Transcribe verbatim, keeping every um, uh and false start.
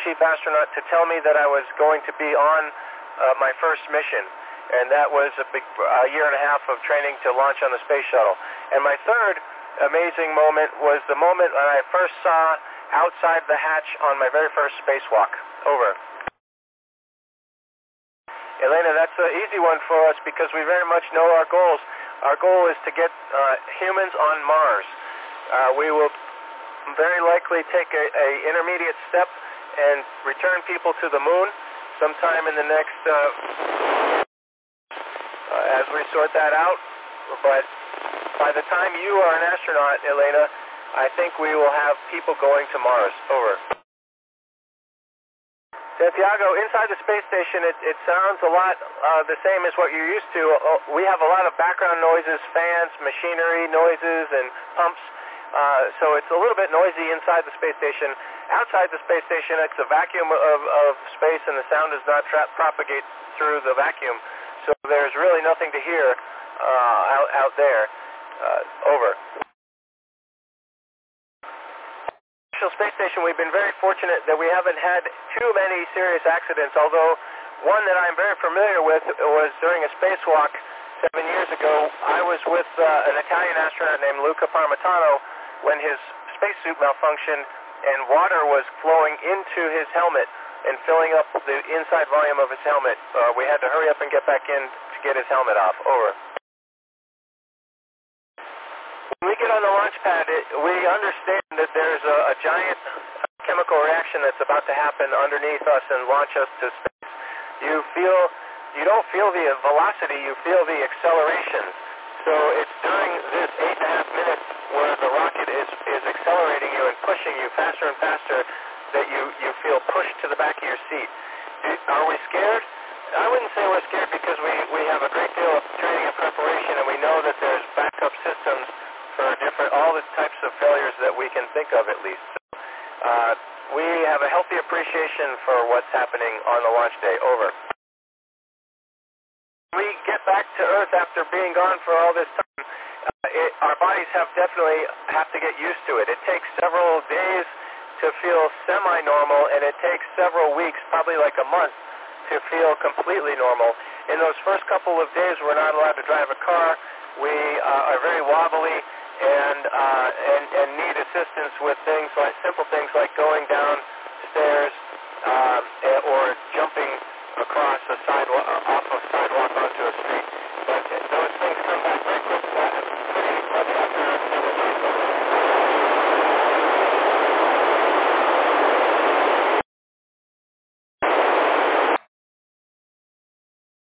chief astronaut to tell me that I was going to be on uh, my first mission. And that was a big a year and a half of training to launch on the space shuttle. And my third amazing moment was the moment when I first saw outside the hatch on my very first spacewalk. Over. Elena, that's an easy one for us because we very much know our goals. Our goal is to get uh, humans on Mars. Uh, we will very likely take a, a intermediate step and return people to the moon sometime in the next... Uh, Uh, as we sort that out, but by the time you are an astronaut, Elena, I think we will have people going to Mars. Over. Santiago, inside the space station, it, it sounds a lot uh, the same as what you're used to. Uh, we have a lot of background noises, fans, machinery noises, and pumps, uh, so it's a little bit noisy inside the space station. Outside the space station, it's a vacuum of, of space, and the sound does not tra- propagate through the vacuum. So there's really nothing to hear uh, out, out there. Uh, over. International Space Station, we've been very fortunate that we haven't had too many serious accidents, although one that I'm very familiar with was during a spacewalk seven years ago. I was with uh, an Italian astronaut named Luca Parmitano when his spacesuit malfunctioned and water was flowing into his helmet and filling up the inside volume of his helmet. Uh, we had to hurry up and get back in to get his helmet off. Over. When we get on the launch pad, it, we understand that there's a, a giant chemical reaction that's about to happen underneath us and launch us to space. You feel, you don't feel the velocity, you feel the acceleration. So it's during this eight and a half minutes where the rocket is, is accelerating you and pushing you faster and faster that you, you feel pushed to the back of your seat. Are we scared? I wouldn't say we're scared because we, we have a great deal of training and preparation, and we know that there's backup systems for different, all the types of failures that we can think of at least. So, uh, we have a healthy appreciation for what's happening on the launch day. Over. We get back to Earth after being gone for all this time. Uh, it, our bodies have definitely have to get used to it. It takes several days to feel semi-normal, and it takes several weeks, probably like a month, to feel completely normal. In those first couple of days, we're not allowed to drive a car. We uh, are very wobbly and, uh, and and need assistance with things like simple things like going down stairs um, or jumping across a sidewalk, off a sidewalk onto a street.